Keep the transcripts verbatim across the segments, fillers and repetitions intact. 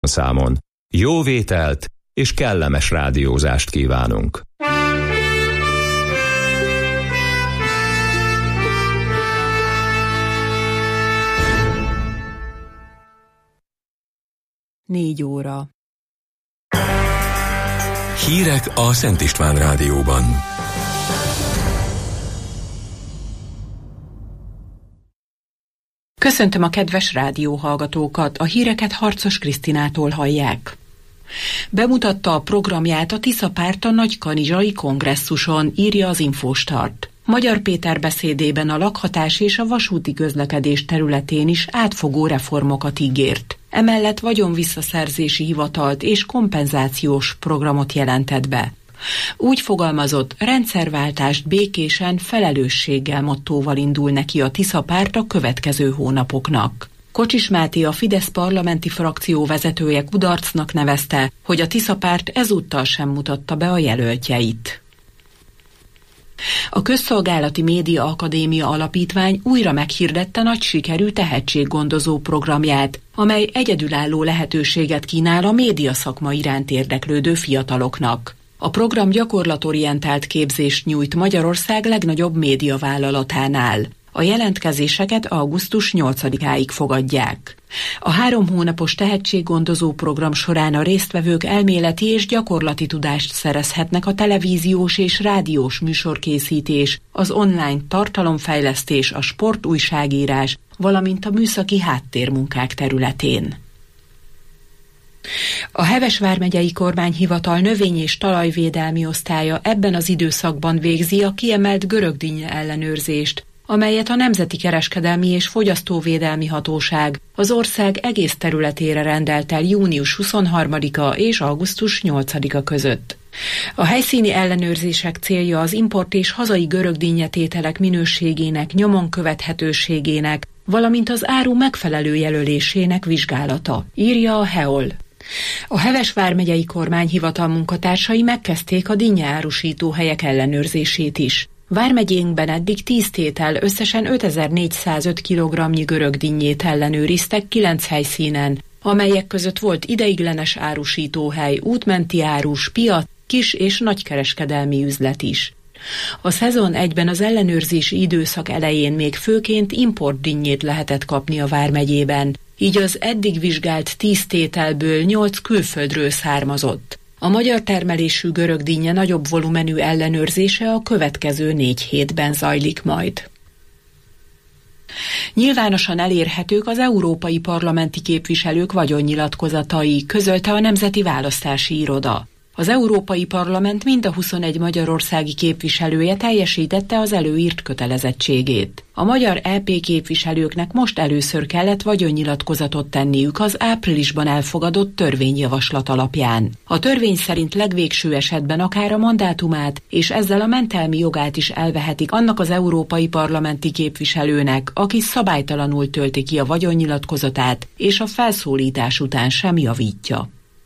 számon. Jó vételt és kellemes rádiózást kívánunk! Négy óra. Hírek a Szent István Rádióban. Köszöntöm a kedves rádióhallgatókat, a híreket Harcos Krisztinától hallják. Bemutatta a programját a Tisza párt a Nagykanizsai kongresszuson, írja az Infostart. Magyar Péter beszédében a lakhatás és a vasúti közlekedés területén is átfogó reformokat ígért. Emellett vagyonvisszaszerzési hivatalt és kompenzációs programot jelentett be. Úgy fogalmazott, rendszerváltást békésen, felelősséggel mottóval indul neki a Tisza párt a következő hónapoknak. Kocsis Máté, a Fidesz parlamenti frakció vezetője kudarcnak nevezte, hogy a Tisza párt ezúttal sem mutatta be a jelöltjeit. A Közszolgálati Média Akadémia Alapítvány újra meghirdette nagy sikerű tehetséggondozó programját, amely egyedülálló lehetőséget kínál a médiaszakma iránt érdeklődő fiataloknak. A program gyakorlatorientált képzést nyújt Magyarország legnagyobb médiavállalatánál. A jelentkezéseket augusztus nyolcadikáig fogadják. A három hónapos tehetséggondozó program során a résztvevők elméleti és gyakorlati tudást szerezhetnek a televíziós és rádiós műsorkészítés, az online tartalomfejlesztés, a sportújságírás, valamint a műszaki háttérmunkák területén. A Heves vármegyei kormányhivatal növény- és talajvédelmi osztálya ebben az időszakban végzi a kiemelt görögdinnye ellenőrzést, amelyet a Nemzeti Kereskedelmi és Fogyasztóvédelmi Hatóság az ország egész területére rendelt el június huszonharmadika és augusztus nyolcadika között. A helyszíni ellenőrzések célja az import és hazai görögdinnyetételek minőségének, nyomon követhetőségének, valamint az áru megfelelő jelölésének vizsgálata, írja a hé e o el. A Heves vármegyei kormányhivatal munkatársai megkezdték a dinnyeárusító helyek ellenőrzését is. Vármegyénkben eddig tíz tétel összesen ötezer-négyszázöt kilogramnyi görögdinnyét ellenőriztek kilenc helyszínen, amelyek között volt ideiglenes árusítóhely, útmenti árus, piac, kis- és nagykereskedelmi üzlet is. A szezon egyben az ellenőrzési időszak elején még főként importdinnyét lehetett kapni a vármegyében, így az eddig vizsgált tíz tételből nyolc külföldről származott. A magyar termelésű görögdinnye nagyobb volumenű ellenőrzése a következő négy hétben zajlik majd. Nyilvánosan elérhetők az európai parlamenti képviselők vagyonnyilatkozatai, közölte a Nemzeti Választási Iroda. Az Európai Parlament mind a huszonegy magyarországi képviselője teljesítette az előírt kötelezettségét. A magyar é pé képviselőknek most először kellett vagyonnyilatkozatot tenniük az áprilisban elfogadott törvényjavaslat alapján. A törvény szerint legvégső esetben akár a mandátumát és ezzel a mentelmi jogát is elvehetik annak az európai parlamenti képviselőnek, aki szabálytalanul tölti ki a vagyonnyilatkozatát és a felszólítás után sem javítja.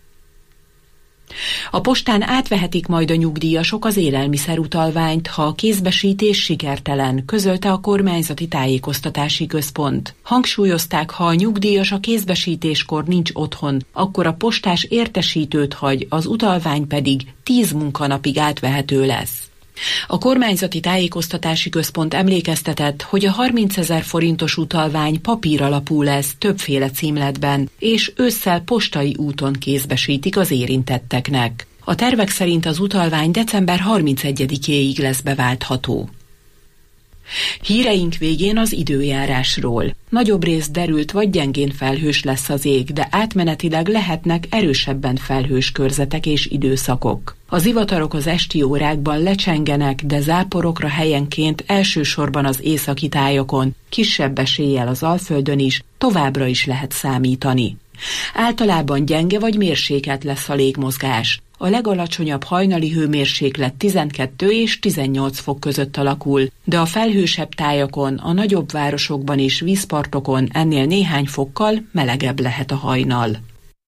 A postán átvehetik majd a nyugdíjasok az élelmiszerutalványt, ha a kézbesítés sikertelen, közölte a kormányzati tájékoztatási központ. Hangsúlyozták, ha a nyugdíjas a kézbesítéskor nincs otthon, akkor a postás értesítőt hagy, az utalvány pedig tíz munkanapig átvehető lesz. A kormányzati tájékoztatási központ emlékeztetett, hogy a harmincezer forintos utalvány papír alapú lesz többféle címletben, és ősszel postai úton kézbesítik az érintetteknek. A tervek szerint az utalvány december harmincegyedikéig lesz beváltható. Híreink végén az időjárásról. Nagyobb rész derült vagy gyengén felhős lesz az ég, de átmenetileg lehetnek erősebben felhős körzetek és időszakok. Az zivatarok az esti órákban lecsengenek, de záporokra helyenként elsősorban az északi tájakon, kisebb eséllyel az Alföldön is, továbbra is lehet számítani. Általában gyenge vagy mérsékelt lesz a légmozgás. A legalacsonyabb hajnali hőmérséklet tizenkettő és tizennyolc fok között alakul, de a felhősebb tájakon, a nagyobb városokban és vízpartokon ennél néhány fokkal melegebb lehet a hajnal.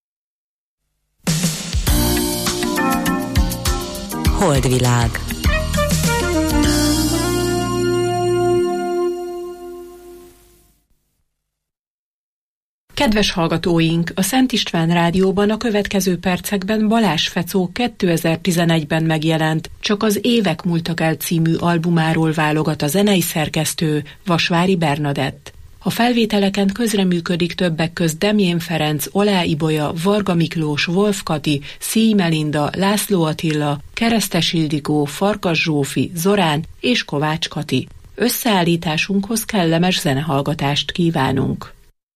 Holdvilág. Kedves hallgatóink, a Szent István Rádióban a következő percekben Balázs Fecó kétezer-tizenegyben megjelent Csak az évek múltak el című albumáról válogat a zenei szerkesztő, Vasvári Bernadett. A felvételeken közreműködik többek közt Demjén Ferenc, Olá Ibolya, Varga Miklós, Wolf Kati, Szíj Melinda, László Attila, Keresztes Ildikó, Farkas Zsófi, Zorán és Kovács Kati. Összeállításunkhoz kellemes zenehallgatást kívánunk.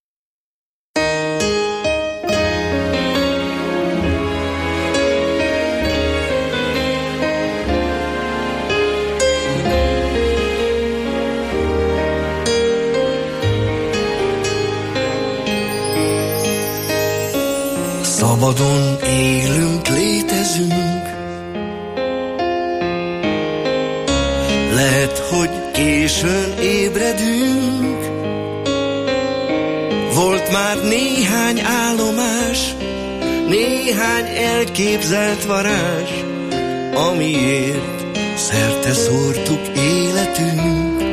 Szabadon élünk, létezünk. Lehet, hogy későn ébredünk. Volt már néhány állomás, néhány elképzelt varázs, amiért szerte szórtuk életünk.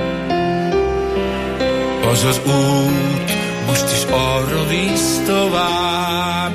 Az az út most is arra visz tovább,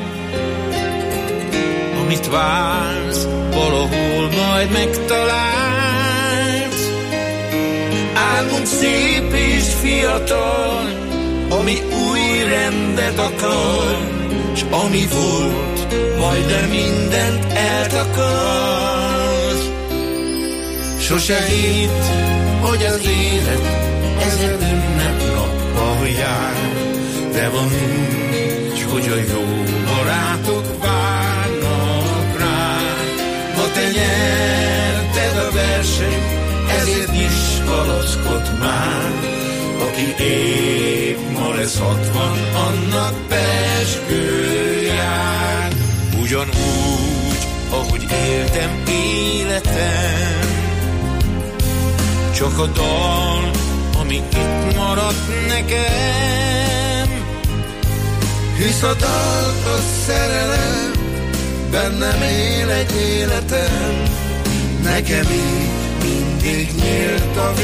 amit vársz, valahol majd megtalálsz. Álmunk szép és fiatal, ami új rendet akar, s ami volt, majdnem mindent eltakarsz. Sose hidd, hogy az élet ezer ünnepnappal jár, de van úgy, hogy a jó barátok várnak rá. Ha te nyerted a versenyt, ezért is palackodj már. Aki épp ma lesz hatvan, annak pezsgő jár. Ugyanúgy, ahogy éltem életem, csak a dal, ami itt maradt nekem. Hisz a dal, a szerelem, bennem él egy életem. Nekem így mindig nyílt a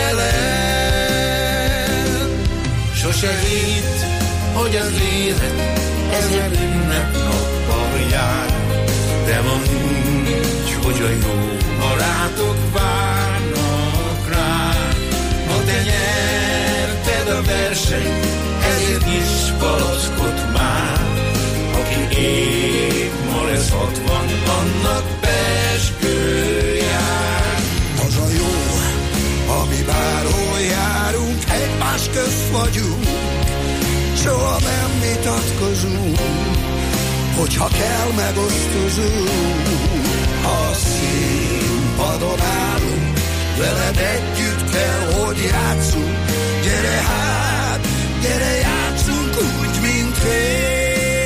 végtelen. Sose hidd, hogy az élet ezer ünnepnappal jár, de van úgy, hogy a jó barátok várnak rá. Ha te nyerted a versenyt, ezért is palackodj már. Aki épp ma lesz hatvan, annak pezsgő jár. Az a jó, ami bárhol járunk, egymás közt vagyunk, soha nem vitatkozunk, hogyha kell megosztozunk. Ha a színpadon állunk, veled együtt kell, hogy játszunk. Gyere hát, gyere játszunk úgy, mint rég.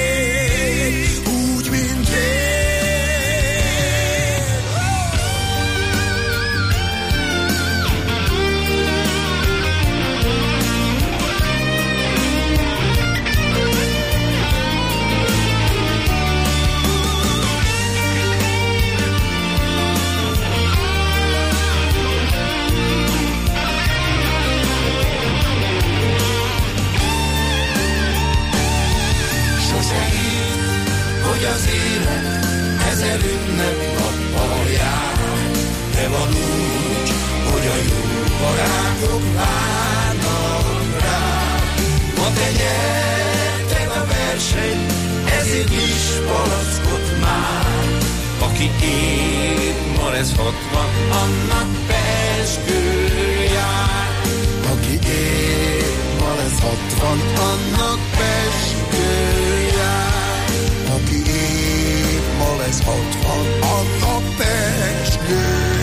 Az élet ezer ünnepnappal jár, de van úgy, hogy a jó barátok várnak rá. Ma te nyerted a versenyt, ezért is palackodj már. Aki épp ma lesz hatvan, annak pezsgő jár. Aki épp ma lesz hatvan, annak pezsgő jár. Aki épp ma lesz hatvan, annak pezsgő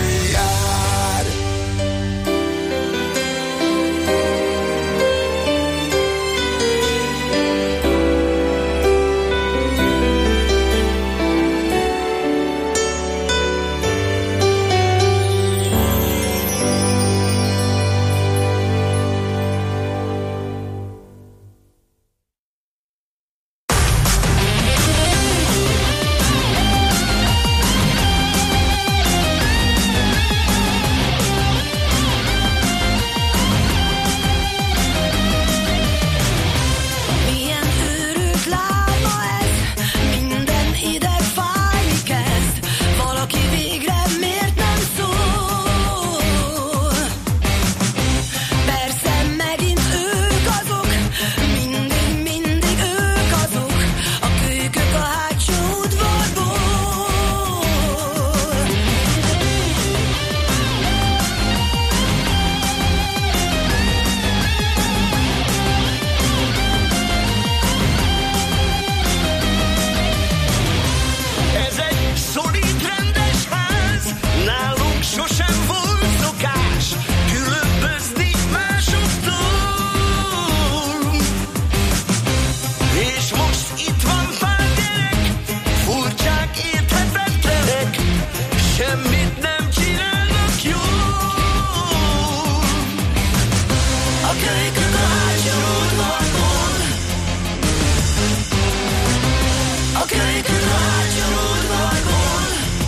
kölykön a hátsó udvarból,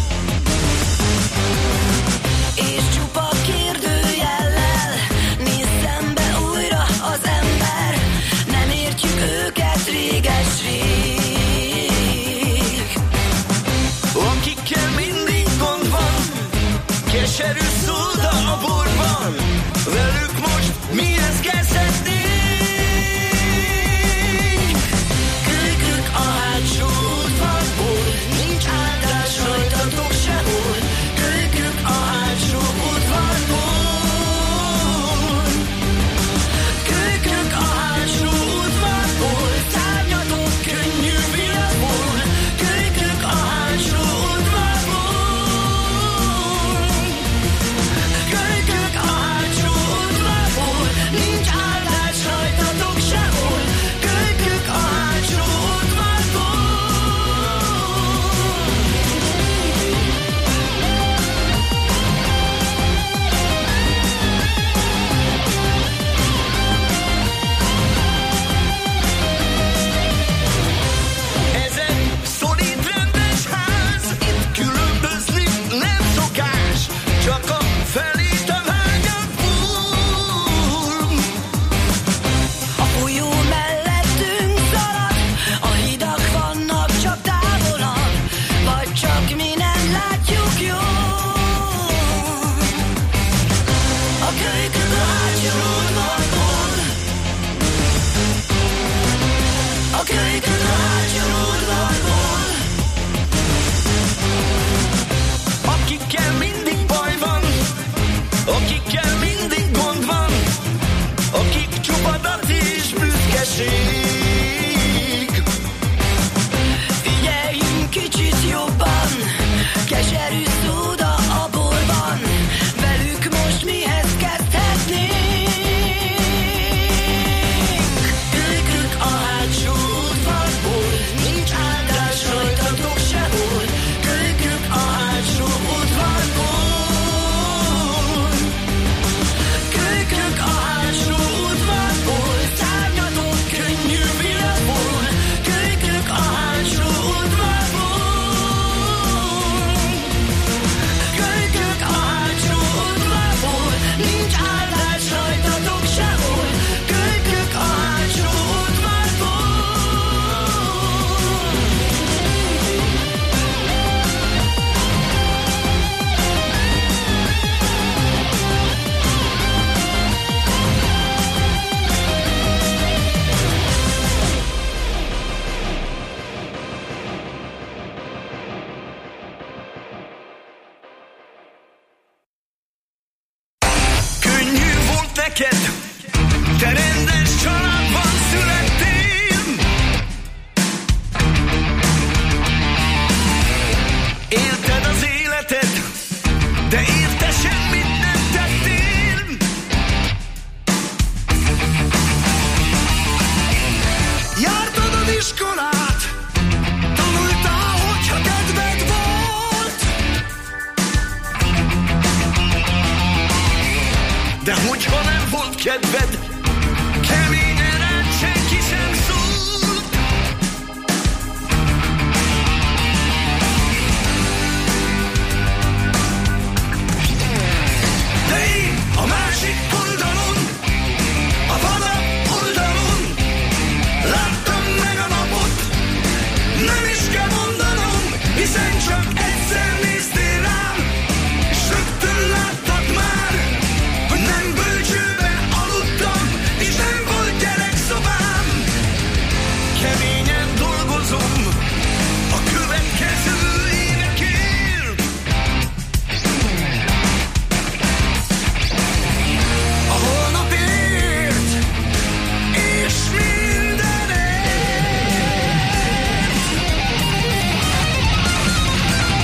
és csupa kérdőjellel néz szembe újra az ember. Nem értjük őket réges-rég, akikkel mindig gond van, keserű szóda a borban, velük most mihez kezdhetnénk? kölykök a hátsó udvarból, nincs áldás rajtatok sehol, kölykök a hátsó udvarból, kölykök a hátsó udvarból, szárnyatok könnyű viaszból, kölykök a hátsó udvarból, kölykök a hátsó udvarból, nincs áldás rajtatok sehol, kölykök a hátsó udvarból. Ez egy szolid rendes ház, itt különbözni nem szokás, csak a felét a vágyak fúr. A folyó mellettünk szalad, a hidak vannak csak távolabb, vagy csak mi nem látjuk jól. A kölykök a hátsó udvarból, a kölykök a hátsó udvarból, Akikkel mindig baj van, akikkel mindig gond van, akik csupadat és büszkeség. figyeljünk kicsit jobban, keserű szóda a borban, velük most mihez kezdhetnénk? Kölykök a hátsó udvarból, nincs áldás rajtatok sehol, kölykök a hátsó udvarból, kölykök a hátsó udvarból, szárnyatok könnyű viaszból, kölykök a hátsó udvarból, kölykök a hátsó udvarból, nincs áldás rajtatok sehol, kölykök a hátsó udvarból. Könnyű volt neked, te rendes családban születtél. Élted az életed, de érte semmit nem tettél. Jártad az iskolát, tanultál, hogyha kedved volt, de hogyha nem volt kedved, keményen rád senki sem szólt. De én a másik oldalon, a vadabb oldalon láttam meg a napot, nem is kell mondanom, hiszen csak egyszer néztél rám, és rögtön láttad már, hogy nem bölcsőben aludtam, és nem volt gyerekszobám. Keményen dolgozom a következő évekért, a holnapért és mindenért.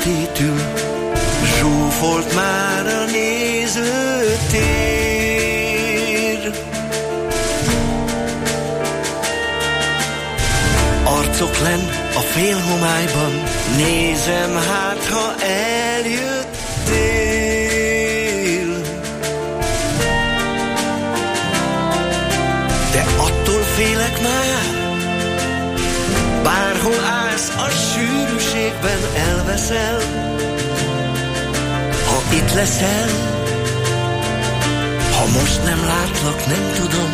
két ül, zsúfolt már a nézőtér. Arcok lenn a félhomályban, nézem hát, ha eljöttél. De attól félek már, bárhol állsz, a sűrűségben elveszel. Ha itt leszel, ha most nem látlak, nem tudom,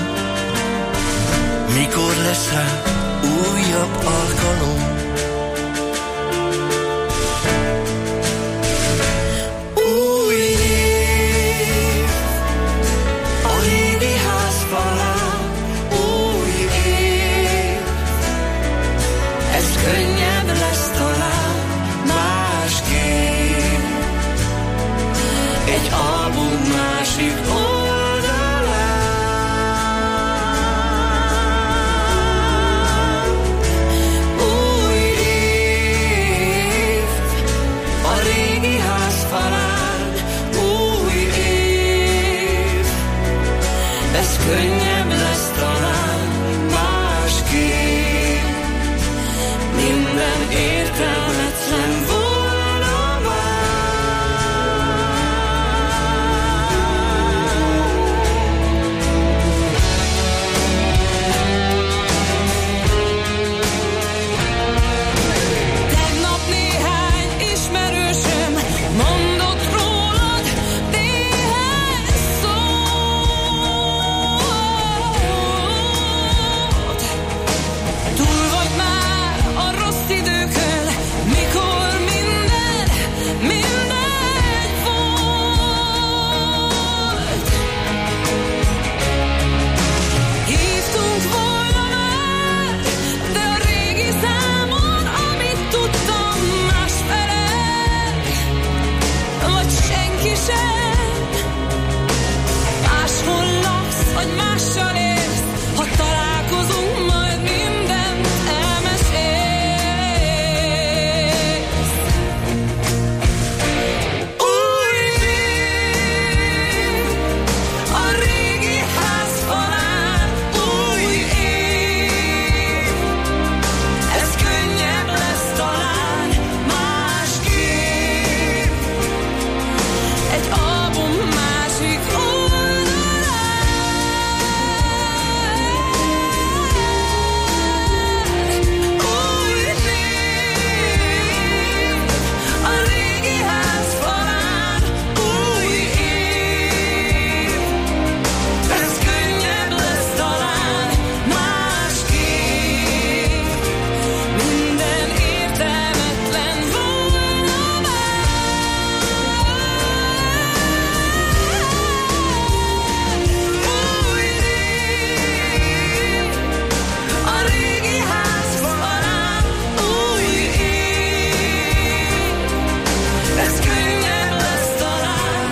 mikor lesz rá újabb alkalom. Új év, a régi ház falán, új év, ez könnyebb lesz talán másképp, egy album másik oldalán. Új év, a régi ház falán, új év, ez könnyebb lesz talán másképp, minden értelmetlen volna Tegnap néhány ismerősöm mondott rólad néhány szót. Túl vagy már a rossz időkön, mikor minden, minden volt. Hívtunk volna már, de a régi számon, amit tudtam, más felel, vagy senki sem. Máshol laksz, vagy mással élsz, ha találkozunk, majd mindent elmesélsz. Új év, a régi ház falán, új év, ez könnyebb lesz talán másképp, egy album másik oldalán. Új név, a régi ház falán, új év, ez könnyebb lesz talán másképp, minden értelmetlen volna már. Új név, a régi ház falán, új év, ez könnyebb lesz talán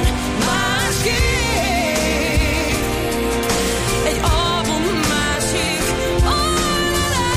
másképp, egy album másik oldalán.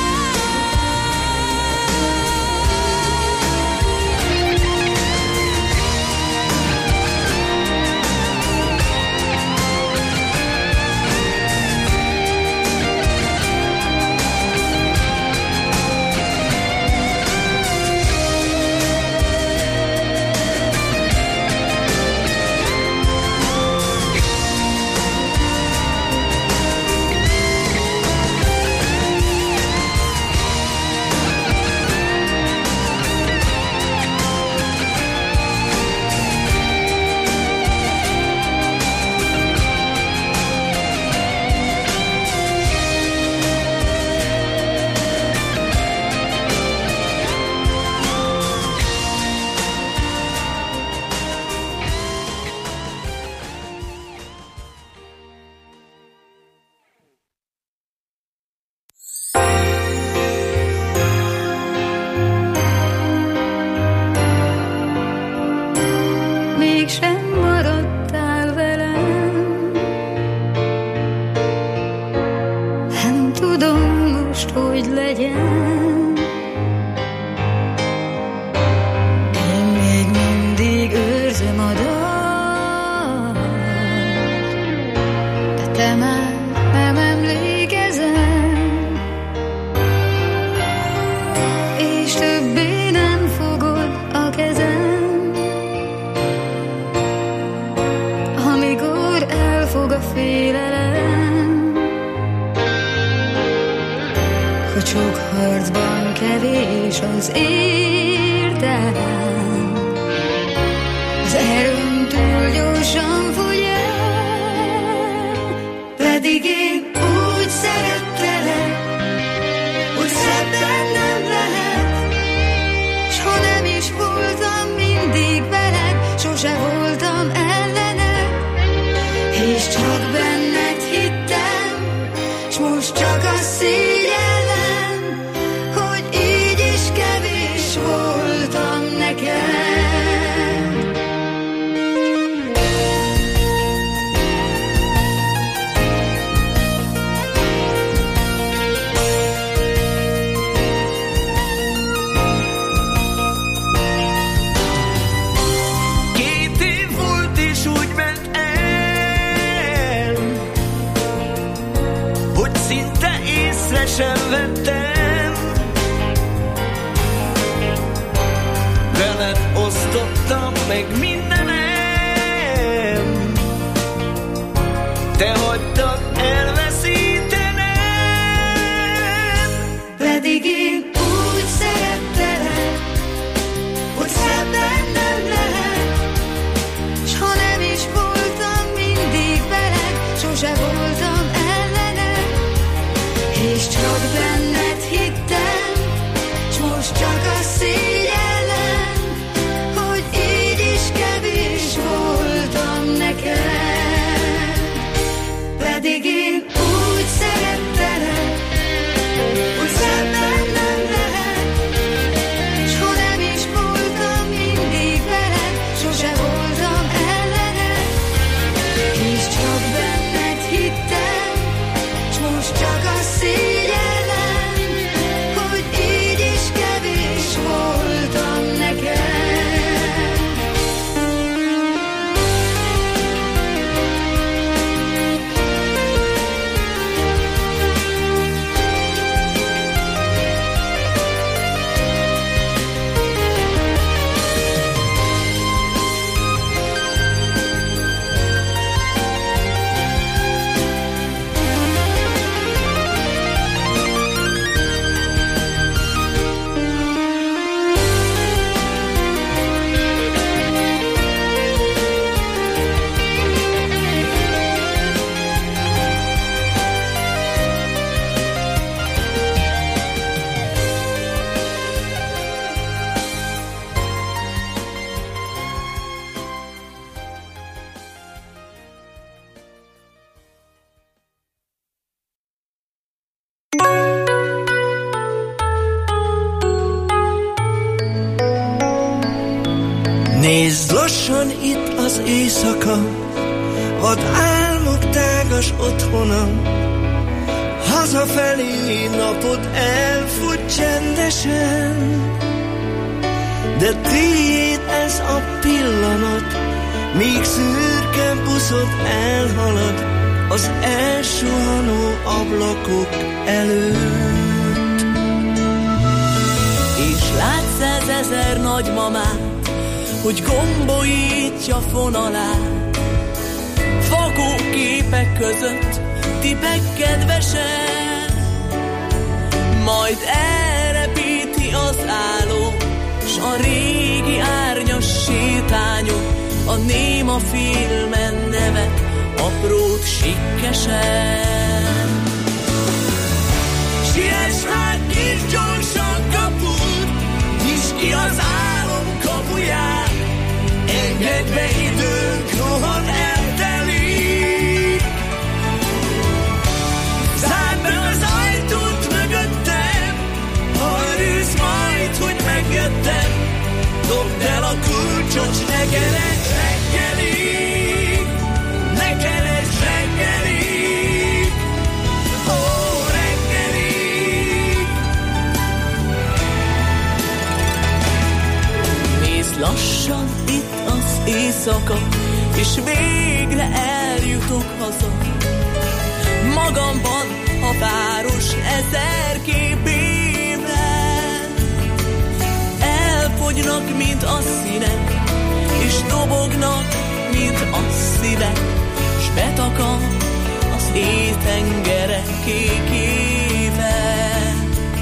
Mégsem maradtál velem, nem tudom most, hogy legyen. hogy sok harcban kevés az értelem. Az erőm túl gyorsan fogy el, pedig én úgy szerettelek, hogy szebben nem lehet. S ha nem is voltam mindig veled, sose voltam ellened, és csak benned hittem, s most csak a szégyellem, hogy így is kevés voltam neked. Sem vettem, veled osztottam meg mindenem, te hagytad elveszítenem. Pedig én úgy szerettelek, hogy szebben nem lehet, s ha nem is voltam mindig veled, sose voltam ellened, és csak benned hittem, s most csak a szégyellem, hogy így is kevés voltam neked. Pedig én úgy szerettelek, hogy szebben nem lehet, s ha nem is voltam mindig veled, sose voltam ellened, és csak benned hittem, s most csak a szégyellem, hogy így is kevés voltam neked. Nézd lassan itt az éjszaka, vad álmok tágas otthonam, hazafelé napod elfut csendesen, de tiéd ez a pillanat, míg szürke buszod elhalad az elsuhanó ablakok előtt. És látsz százezer nagymamát, hogy gombolítja fonalát, fakó képek között tipek kedvesen, majd elrepíti az álló, s a régi árnyas sétányok a néma filmen nevet aprót sikkesen. Siess hát, nyisd gyorsan kaput, nyisd ki az álom kapuját, engedd be, időnk rohan eltelik. Zárd be az ajtót mögöttem, ha örülsz majd, hogy megjöttem, dobd el a kulcsot, s ne keresd reggelig, ne keresd reggelig, ó, reggelig. Nézd lassan itt az éjszaka, és végre eljutok haza. Magamban a város ezer képében elfogynak, mint a színek, és dobognak, mint a szívek, s betakar az éjtengere kékébe.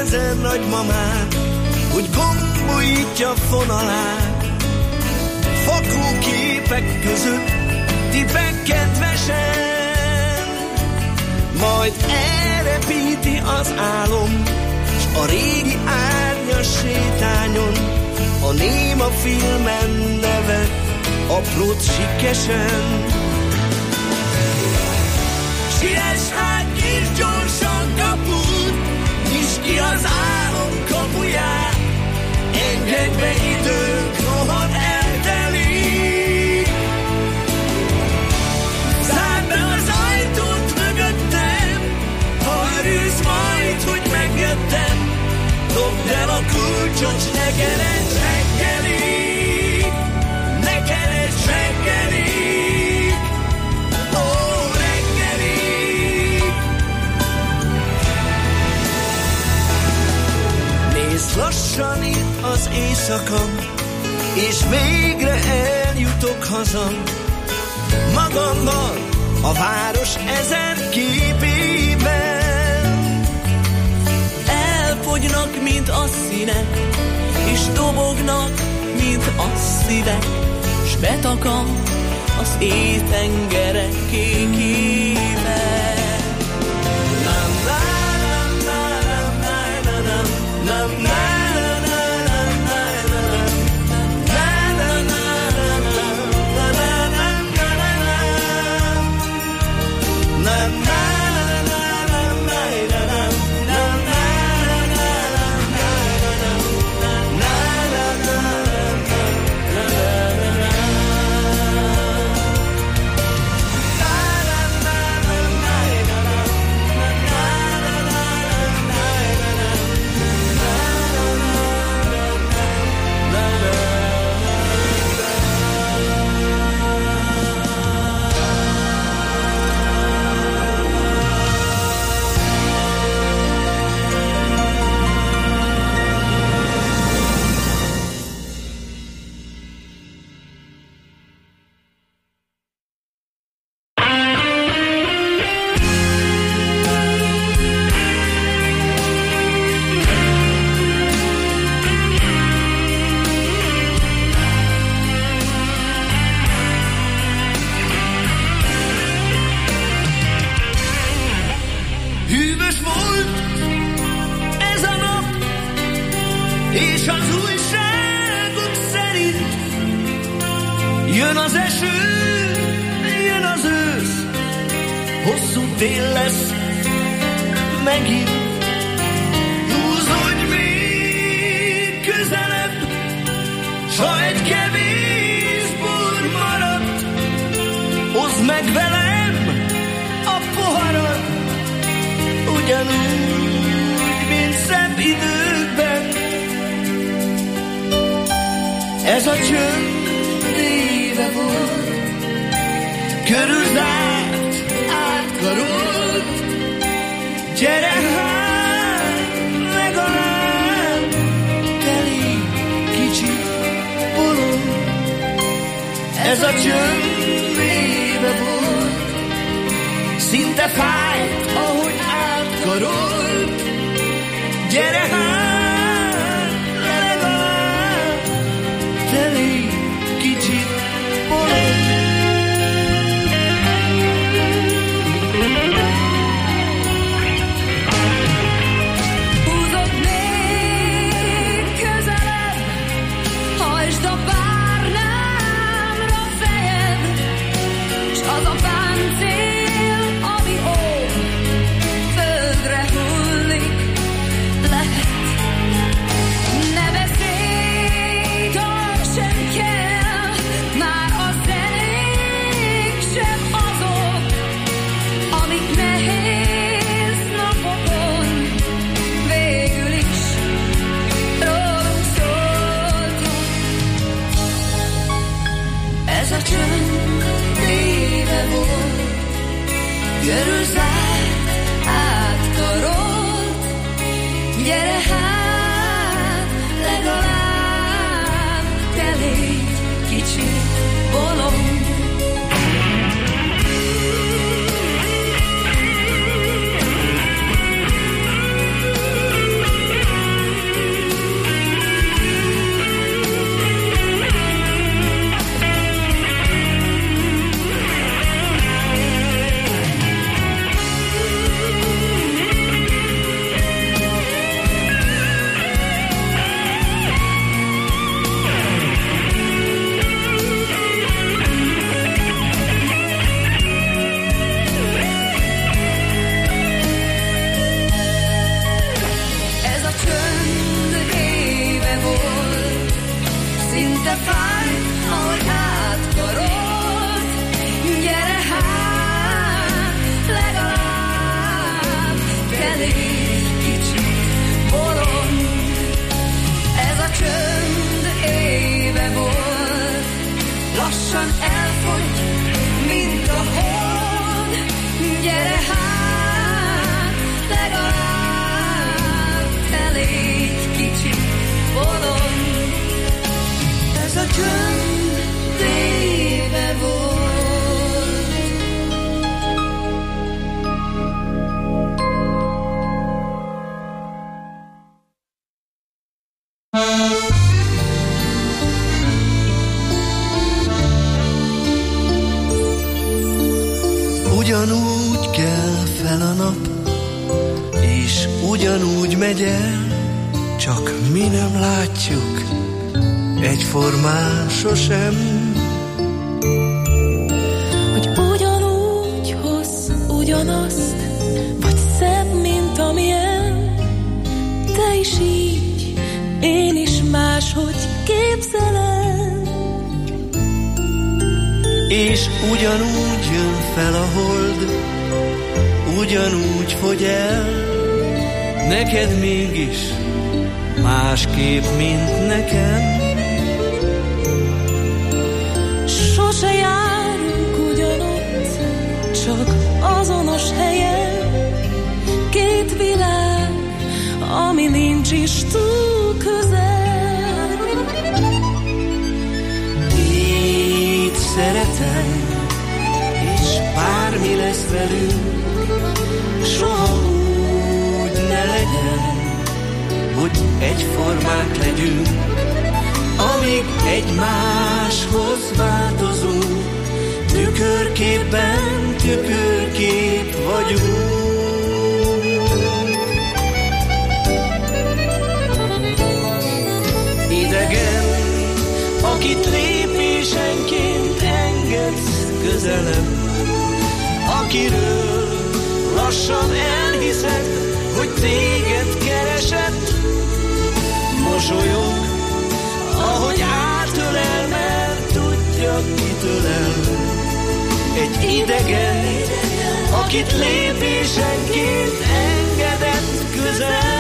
ezer nagymamát, hogy gombolítja fonalát. Fakó képek között tipek kedvesen, majd elrepíti az álom, s a régi árnyas sétányon a néma filmen nevet aprót sikkesen. Siess hát és gyorsan kaput, nyisd ki az álom kapuját, engedj be időnk, rohan eltelik. Zárd be az ajtót mögöttem, ha örülsz majd, hogy megjöttem. Dobd el a kulcsot, s ne keresd reggelig, ne keresd reggelig, ó, reggelig. Nézd, lassan itt az éjszaka, és végre eljutok haza. Magamban, a város ezer képében. Elfogynak, mint a színek, és dobognak, mint a szívek, s betakar az éjtengerek kékében. Nem, nem, nem, nem, nem, nem, nem, nem. Az a páncél, ami ó, földre elég kicsi bolond. Ez a csönd éve volt, lassan elfogy, mint a hold. Gyere hát, legalább elég kicsi bolond. Ez a csönd éve volt. Ugyanúgy kell fel a nap, és ugyanúgy megy el, csak mi nem látjuk egyformán sosem. Hogy ugyanúgy hoz ugyanazt, vagy szebb, mint amilyen, te is így, én is máshogy képzelem. És ugyanúgy jön fel a hold, ugyanúgy fogy el, neked mégis másképp, mint nekem. Sose járunk ugyanott, csak azonos helyen. Két világ, ami nincs is túl közel. Így szeretem, és bármi lesz velünk, soha úgy ne legyen, hogy egyformák legyünk. Amíg egymáshoz változunk, tükörképben tükörkép vagyunk. Idegen, akit lépésenként engedsz közelebb, akiről lassan elhiszed, hogy téged keresett. Mosolyog, ahogy átölel, mert tudja, kitől el. Egy idegen, akit lépésenként engedett közel.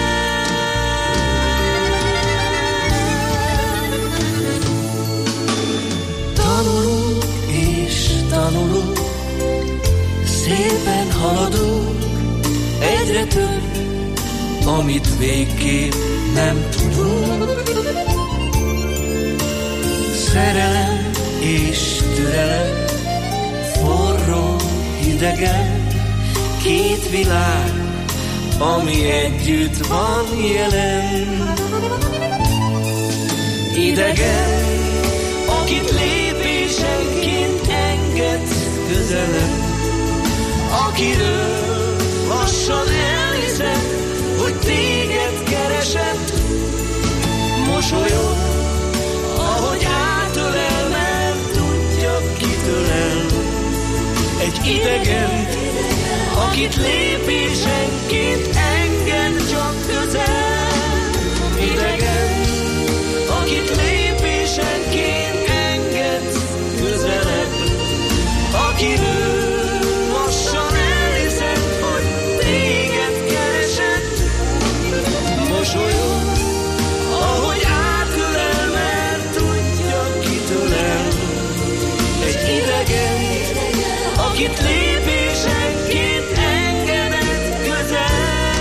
Tanulunk és tanulunk, szépen haladunk, egyre több, amit végképp nem tudunk. Szerelem és türelem, forró, hidegen, két világ, ami együtt van jelen. Idegen, akit lépésenként engedsz közelebb, akiről lassan elhiszed, hogy téged keresett. Mosolyog, ahogy átölel, mert tudja, kitől el. Egy idegen, akit lépésenként enged csak közel. Idegen, akit lépésenként enged közelebb, akiről lassan elhiszed, hogy téged keresett. Mosolyog, ahogy átölel, mert tudja, kitől el. Egy idegen, akit lépésenként engedett közel.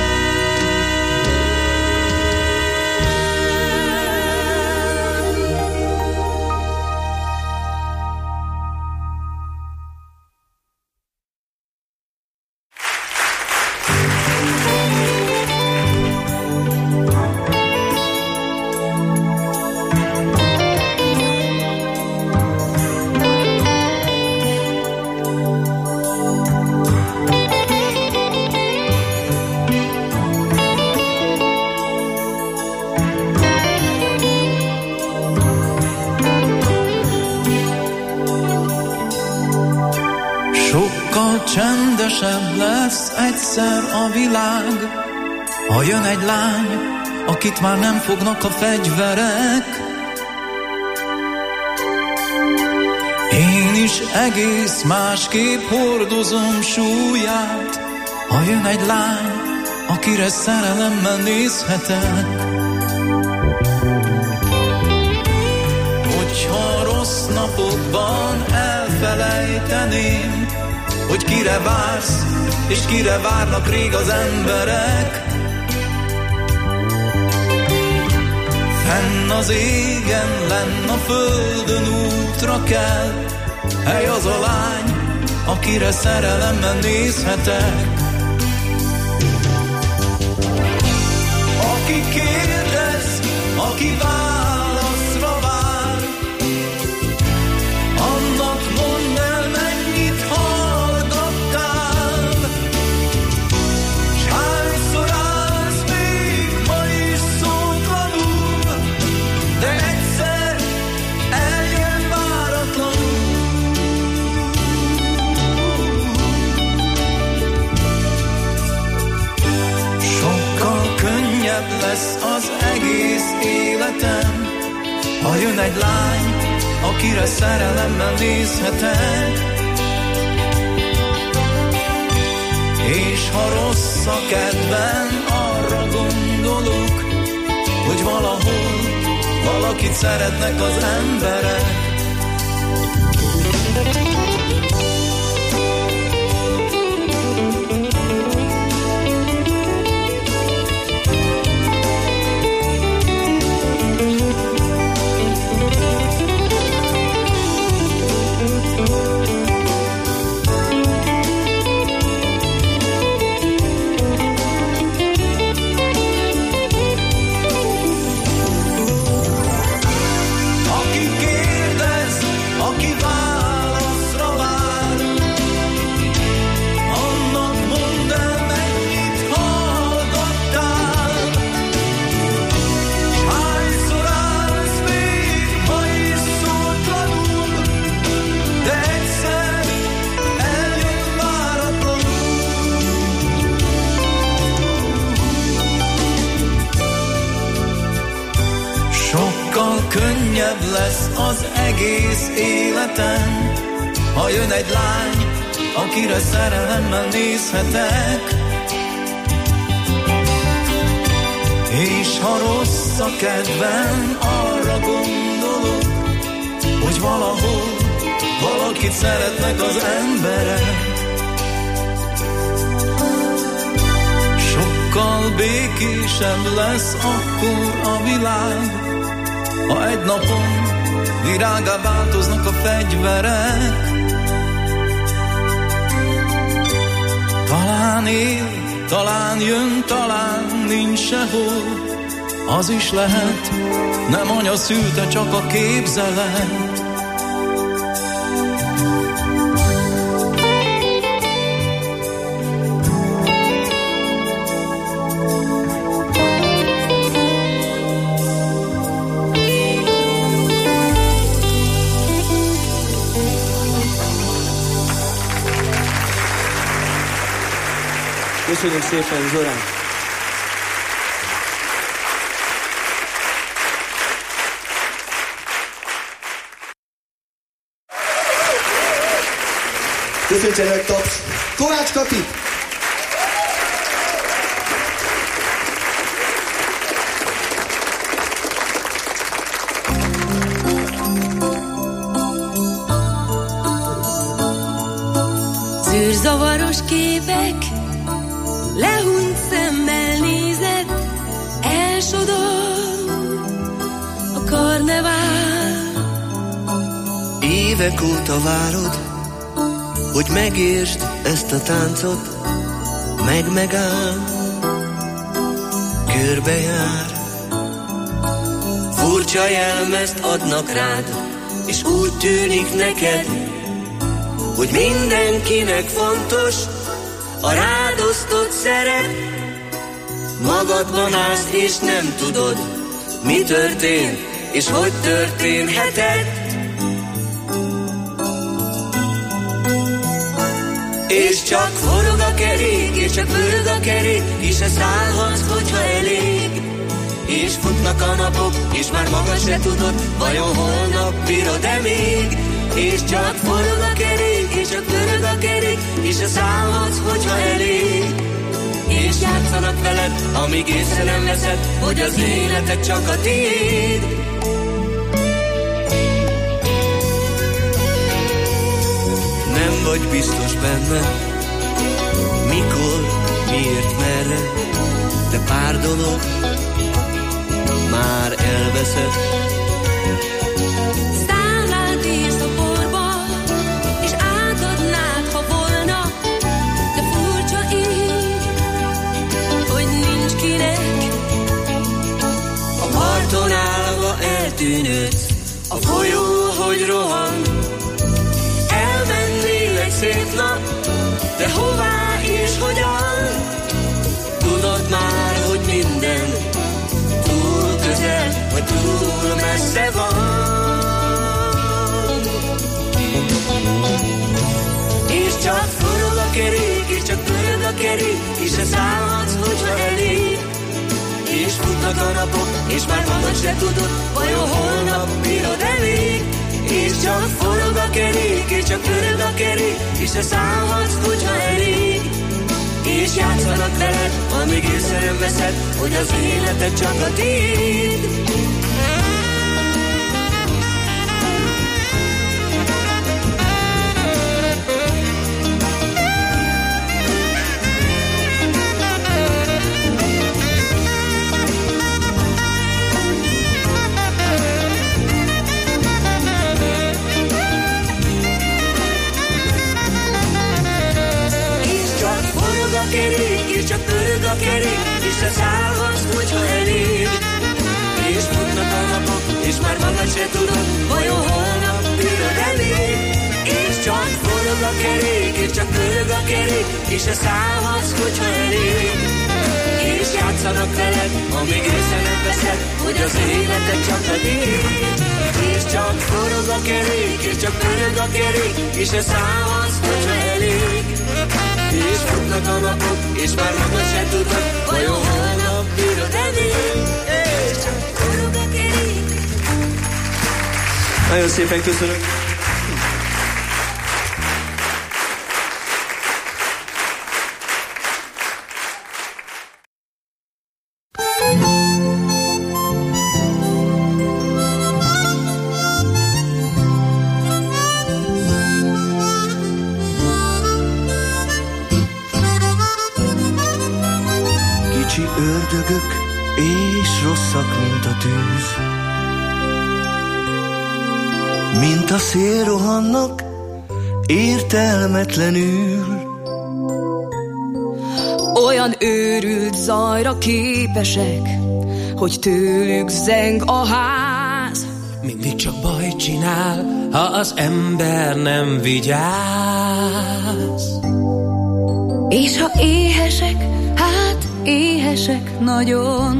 Csendesebb lesz egyszer a világ, ha jön egy lány, akit már nem fognak a fegyverek. Én is egész másképp hordozom súlyát, ha jön egy lány, akire szerelemmel nézhetek. Hogyha rossz napokban elfelejteném, hogy kire vársz, és kire várnak rég az emberek. Fenn az égen, lenn a földön útra kell, hely az a lány, akire szerelemmel nézhetek. Aki kérdez, aki válaszra vár, annak mondd el, mennyit hallgattál. S hányszor állsz még ma is szótlanul, de egyszer eljön váratlanul. Sokkal könnyebb lesz az egész életem, ha jön egy lány, akire szerelemmel nézhetek. És ha rossz a kedvem, arra gondolok, hogy valahol valakit szeretnek az emberek. Könnyebb lesz az egész életem, ha jön egy lány, akire szerelemmel nézhetek. És ha rossz a kedvem, arra gondolok, hogy valahol valakit szeretnek az emberek. Sokkal békésebb lesz akkor a világ, ha egy napon virággá változnak a fegyverek. Talán él, talán jön, talán nincs sehol, az is lehet, nem anya szülte, csak a képzelet. Köszönjük szépen, Zorán! Köszönjük egy taps! Kovács Kati! Zűrzavaros képek, lehunyt szemmel nézed, elsodor a karnevál. Évek óta várod, hogy megértsd ezt a táncot, meg megáll, körbejár. Furcsa jelmezt adnak rád, és úgy tűnik neked, hogy mindenkinek fontos a rád osztott szerep. Magadban állsz és nem tudod, mi történt és hogy történhetett. És csak forog a kerék, és csak pörög a kerék, és se szállhatsz, hogyha elég. És futnak a napok, és már magad se tudod, vajon holnap bírod-e még. És csak forog a kerék, és csak pörög a kerék, és se szállhatsz, hogyha elég. És játsz játszanak veled, amíg észre nem veszed, hogy az életed csak a tiéd. Nem vagy biztos benne, mikor, miért, merre, de pár dolog már elveszett. Szállnád éjszakorba, és átadnád, ha volna, de furcsa így, hogy nincs kinek. A parton állva eltűnődsz, a folyó, hogy rohan, elmennél egy szép nap, de hová és hogyan? Tudod már, hogy minden túl közel, vagy túl messze van. És csak forog a kerék, és csak pörög a kerék, és se szállhatsz, hogyha elég. És futnak a napok, és már magad se tudod, vajon holnap bírod elég. És csak forog a kerék, és csak pörög a kerék, és se szállhatsz, hogyha elég. És játszanak veled, amíg észre nem veszed, hogy az életed csak a tiéd. És csak pörög a kerék, és se szállhatsz, hogyha elég. És futnak a napok, és már magad se tudod, vajon holnap bírod elég. És csak forog a kerék, és csak pörög a kerék, és se szállhatsz, hogyha elég. És játszanak veled, amíg észre nem veszed, hogy az életed csak a tiéd. És csak forog a kerék, és csak pörög a kerék, és se szállhatsz, hogyha elég. És futnak a napok, és már magad se tudod, vajon holnap bírod elég. És csak forog a kerék. Nagyon szépen köszönöm. Ördögök és rosszak, mint a tűz, mint a szél rohannak értelmetlenül. Olyan őrült zajra képesek, hogy tőlük zeng a ház. Mindig csak baj csinál, ha az ember nem vigyáz. És ha éhesek, hát éhesek nagyon.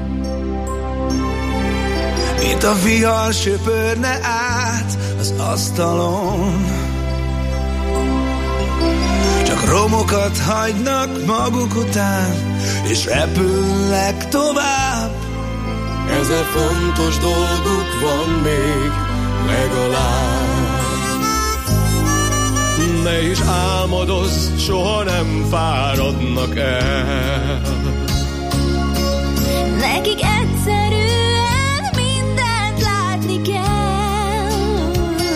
Mint a vihar söpörne át az asztalon. Csak romokat hagynak maguk után, és repülnek tovább. Ezer fontos dolguk van még legalább. Ne is álmodozz, soha nem fáradnak el. Nekik egyszerűen mindent látni kell.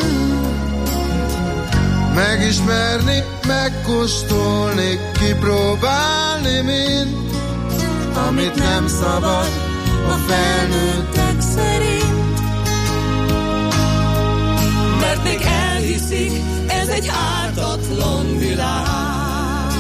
Megismerni, megkóstolni, kipróbálni mind, amit nem szabad a felnőttek szerint. Mert még elhiszik, ez egy ártatlan világ.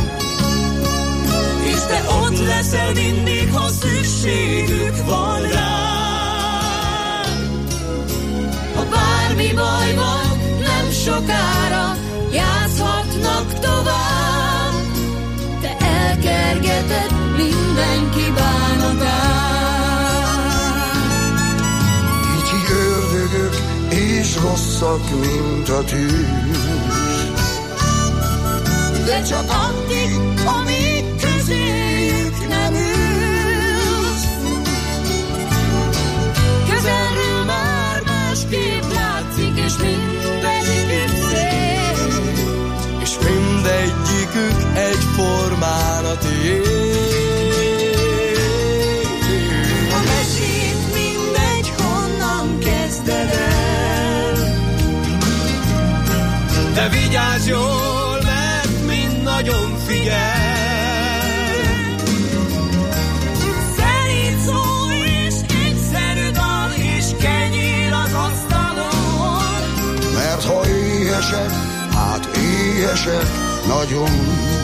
És te ott leszel mindig, ha szükségük van rád. Ha bármi baj van, nem sokára játszhatnak tovább. Te elkergeted mindenki bánatát. Kicsi ördögök és rosszak, mint a tűz, de csak addig, amíg közéjük nem ülsz. Közelről már másképp látszik, és mindegyikük szép. És mindegyikük egyformán a tiéd. éhesek nagyon.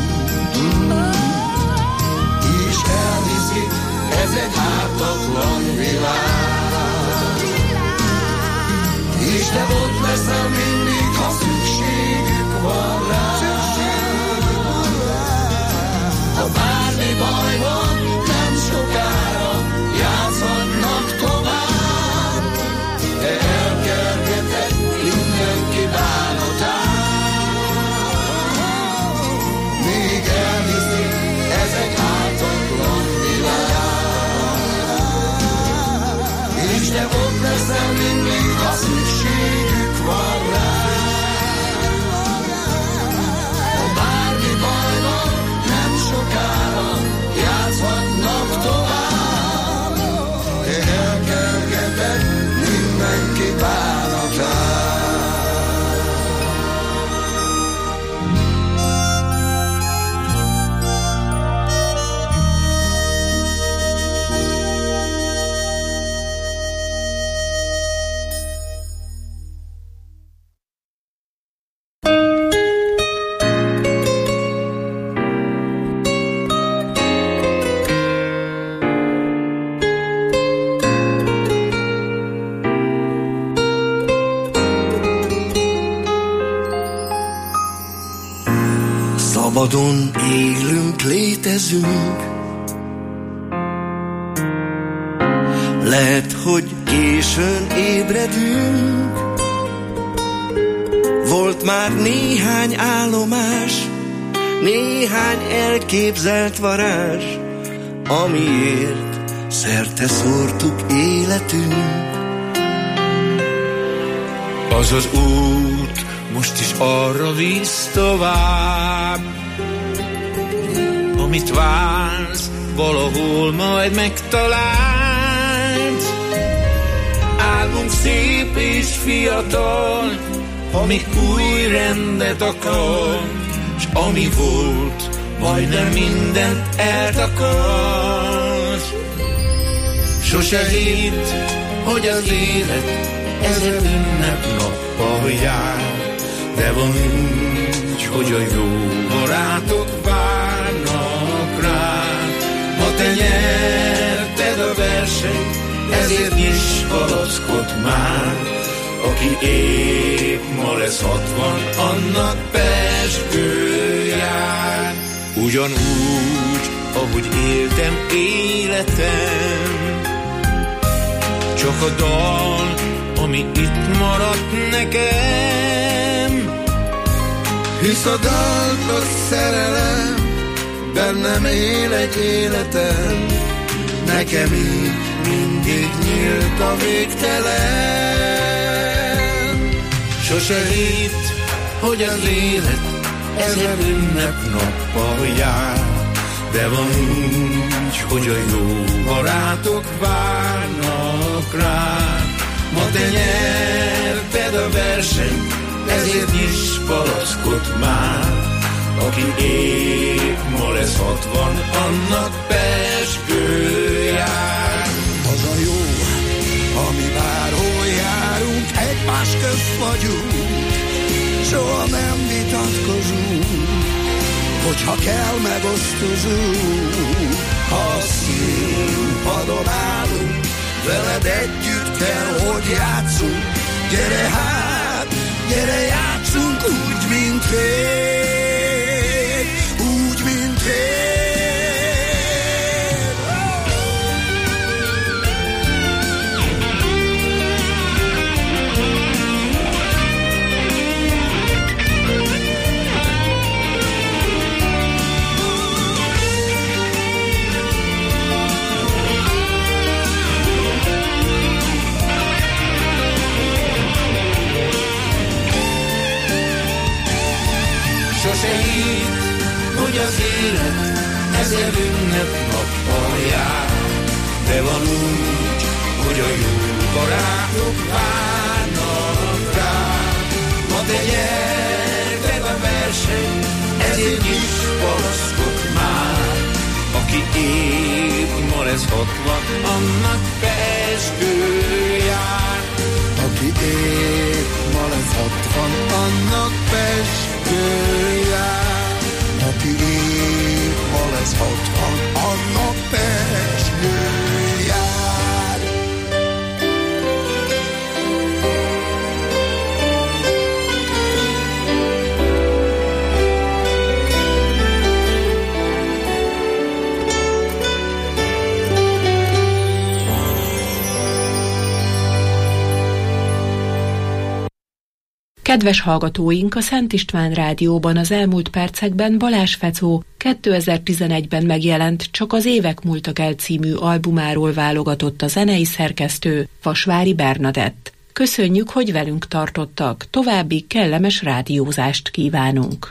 És elhiszik, ez egy ártatlan világ. És te ott leszel mindig, ha szükségük van rá. Ha bármi baj van, nem sokára játszhatnak tovább. Te elkergeted mindenki bánatát. Még elhiszik, ez egy ártatlan világ. És te ott leszel mindig, ha szükségük van rá. Ha bármi baj van, nem sokára játszhatnak tovább. Te elkergeted mindenki bánatát. Szabadon élünk, létezünk. Lehet, hogy későn ébredünk. Volt már néhány állomás, néhány elképzelt varázs, amiért szerte szórtuk életünk. Az az út most is arra visz tovább, amit vársz, valahol majd megtaláld. Álmunk szép és fiatal, amik új rendet akar, s ami volt, majdnem mindent eltakar. Sose hidd, hogy az élet ezer ünnepnappal jár, de van úgy, hogy a jó barátok várnak rád. Ha te nyerted a versenyt, ezért nyiss palackot már. Aki épp ma lesz hatvan, annak pezsgő jár. Ugyanúgy, ahogy éltem életem, csak a dal, ami itt maradt nekem. Hisz a dalt a szerelem, bennem él egy életem. Nekem így mindig nyílt a végtelen. Sose hidd, hogy az élet ezer ünnepnappal jár, de van úgy, hogy a jó barátok várnak rád. Ma te nyerted a versenyt, ezért nyiss palackot már. Aki épp ma lesz hatvan, annak pezsgő jár. Az a jó, ami bárhol járunk, egymás közt vagyunk, soha nem vitatkozunk, hogyha kell megosztozunk. Ha a színpadon állunk, veled együtt kell, hogy játszunk. Gyere hát, gyere játszunk úgy, mint rég, úgy, mint rég. Sose hidd, hogy az élet ezer ünnepnappal jár, de van úgy, hogy a jó barátok várnak rád. Ma te nyerted a versenyt, ezért nyiss palackot már. Aki épp ma lesz hatvan, annak pezsgő jár. Aki épp ma lesz hatvan, annak pezsgő jár. aki épp lesz hatvan, annak pezsgő jár. Kedves hallgatóink, a Szent István Rádióban az elmúlt percekben Balázs Fecó kétezer-tizenegyben megjelent Csak az évek múltak el című albumáról válogatott a zenei szerkesztő, Vasvári Bernadett. Köszönjük, hogy velünk tartottak, további kellemes rádiózást kívánunk.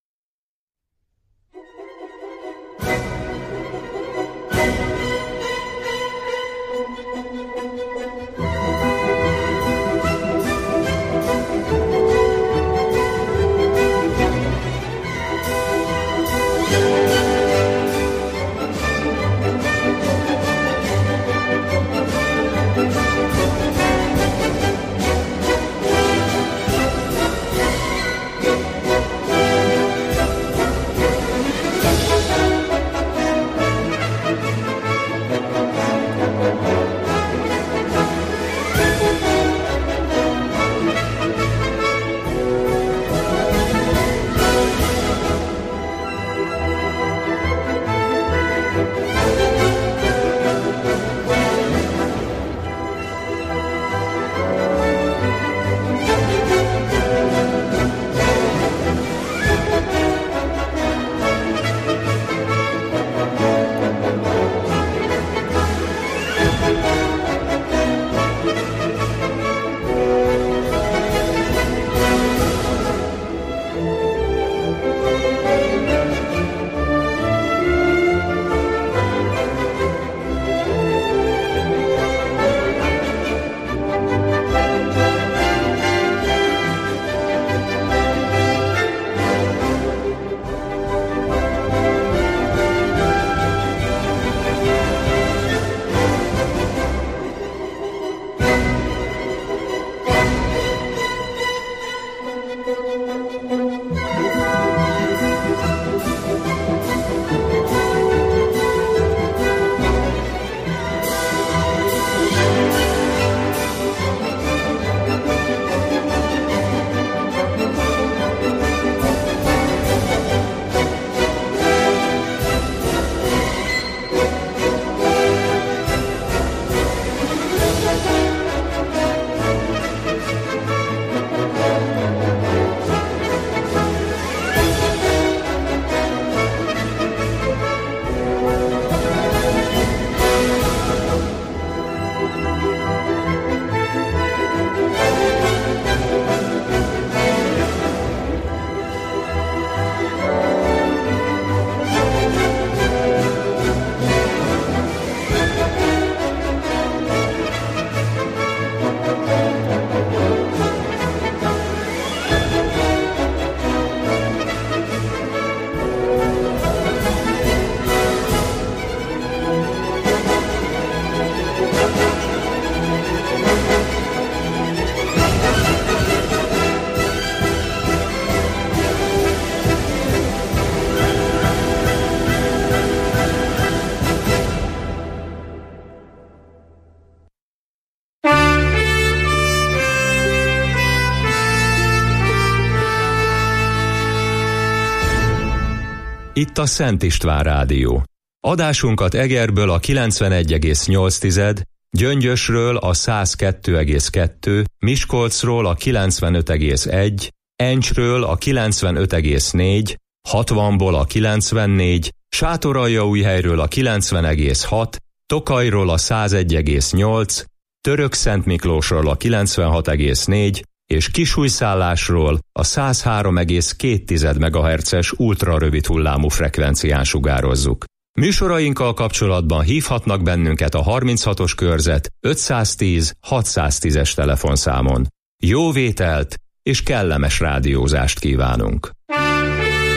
Itt a Szent István Rádió. Adásunkat Egerből a kilencvenegy egész nyolc, Gyöngyösről a száz kettő egész kettő, Miskolcról a kilencvenöt egész egy, Encsről a kilencvenöt egész négy, hatvanból a kilencvennégy, Sátoraljaújhelyről a kilencven egész hat, Tokajról a száz egy egész nyolc, Törökszentmiklósról a kilencvenhat egész négy, és Kisújszállásról a száz három egész két megahertzes ultrarövid hullámú frekvencián sugározzuk. Műsorainkkal kapcsolatban hívhatnak bennünket a harminchatos körzet ötszáztíz hatszáztízes telefonszámon. Jó vételt és kellemes rádiózást kívánunk!